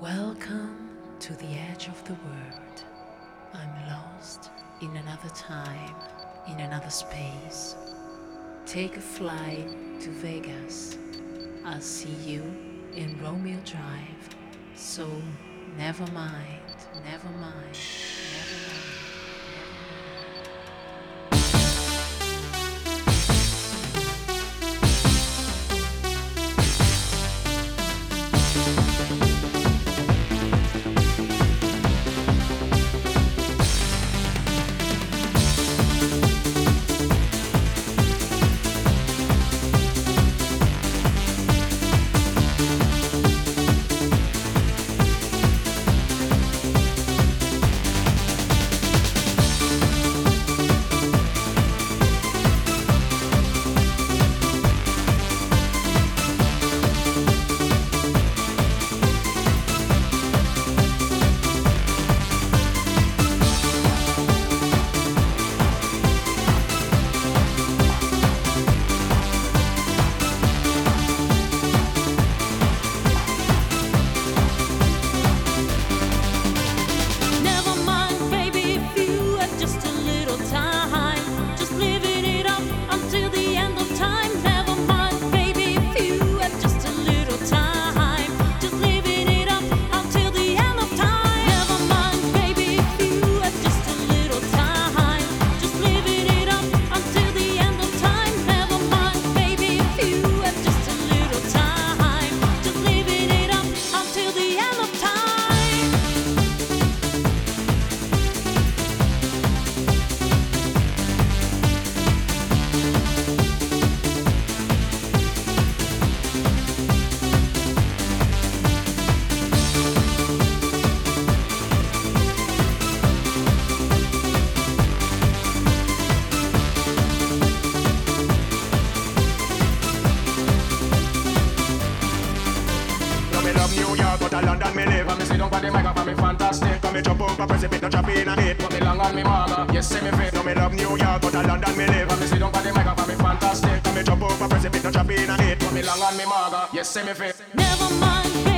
Welcome to the edge of the world. I'm lost in another time, in another space. Take a flight to Vegas. I'll see you in Romeo Drive. So never mind, never mind, never mind. New York, but a London me live. And me sit down on the mic and me fantastic. Come me jump up a precipice, no drop in a hit. Put me long on me mama, yes say me fit. No me love New York, but a London me live. And me sit down on the mic and me fantastic. Come me jump up a precipice, no drop in a hit. Put me long on me mama, yes say me fit. Never mind.